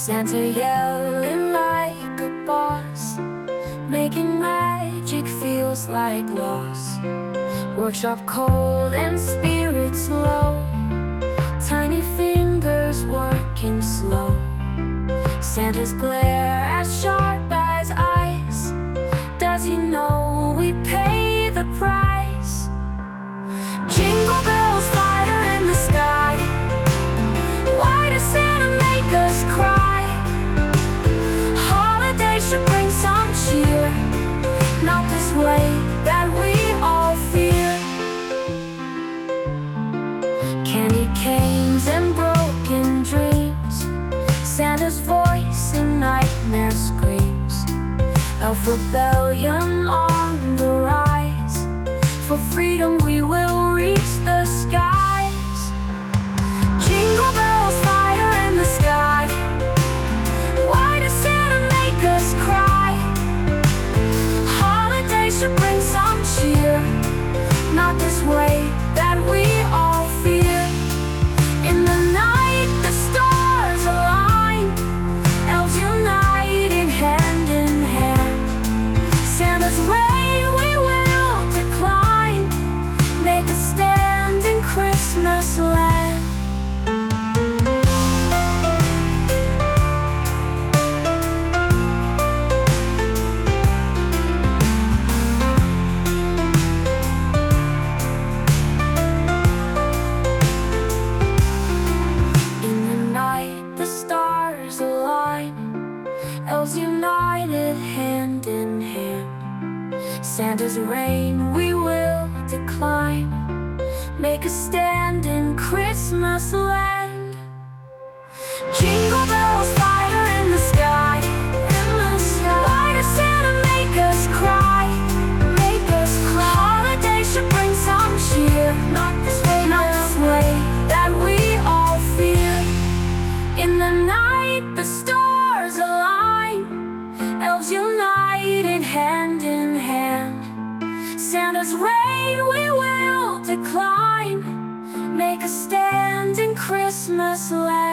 Santa yelling like a boss, making magic feels like loss. Workshop cold and spirits low, tiny fingers working slow. Santa's glare as sharp as ice. Does he know we pay the price? Jingle bells, fire in the sky. Why does Santa make us cry? Holidays should bring some cheer, not this way that we all fear. Candy canes and broken dreams, Santa's voice in nightmare screams. Elf rebellion on the rise, for freedom we will reach the skies. Jingle bells, fire in the sky. Why does Santa make us cry? Holidays should bring some cheer, not this way that we all fear. In the night the stars align, elves united hand in hand. Santa's reign we will decline, make a stand in Christmas land. In the night the stars align, elves united hand in hand. Santa's reign we will decline, make a stand in Christmas land. Jingle bells, fire in the sky. Why does Santa make us cry? Make us cry. Holidays should bring some cheer, not this way that we all fear. In the night the stars align, elves united hand in hand. Santa's reign we will decline, make a stand in Christmas land.